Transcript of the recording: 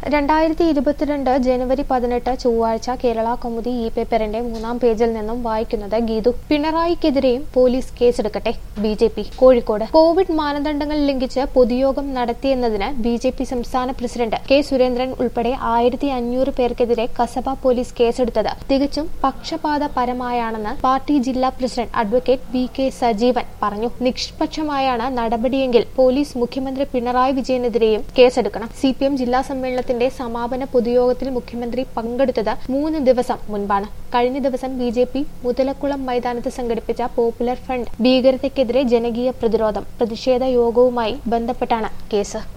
2022 ജനുവരി 18 ചൊവ്വാഴ്ച കേരള കൗമുദി പേപ്പറിന്റെ 3-ാം പേജിൽ നിന്നും വായിക്കുന്നത് ഗീതു. പിണറായിക്കെതിരെയും പോലീസ് കേസെടുക്കട്ടെ. ബിജെപി കോഴിക്കോട്. കോവിഡ് മാനദണ്ഡങ്ങൾ ലംഘിച്ച് പൊതുയോഗം നടത്തിയെന്നതിന് ബിജെപി സംസ്ഥാന പ്രസിഡന്റ് കെ സുരേന്ദ്രൻ ഉൾപ്പെടെ 1500 പേർക്കെതിരെ കസബ പോലീസ് കേസെടുത്തത് തികച്ചും പക്ഷപാതപരമായാണെന്ന് പാർട്ടി ജില്ലാ president advocate V K Sajeevan പറഞ്ഞു. നിഷ്പക്ഷമായാണ് നടപടിയെങ്കിൽ പോലീസ് മുഖ്യമന്ത്രി പിണറായി വിജയനെതിരെയും കേസെടുക്കണം. സിപിഎം ജില്ലാ സമ്മേളനത്തിന്റെ സമാപന പൊതുയോഗത്തിൽ മുഖ്യമന്ത്രി പങ്കെടുത്തത് 3 ദിവസം മുൻപാണ്. കഴിഞ്ഞ ദിവസം ബിജെപി മുതലക്കുളം മൈതാനത്ത് സംഘടിപ്പിച്ച പോപ്പുലർ ഫ്രണ്ട് ഭീകരതയ്ക്കെതിരെ ജനകീയ പ്രതിഷേധ യോഗവുമായി ബന്ധപ്പെട്ടാണ് കേസ്.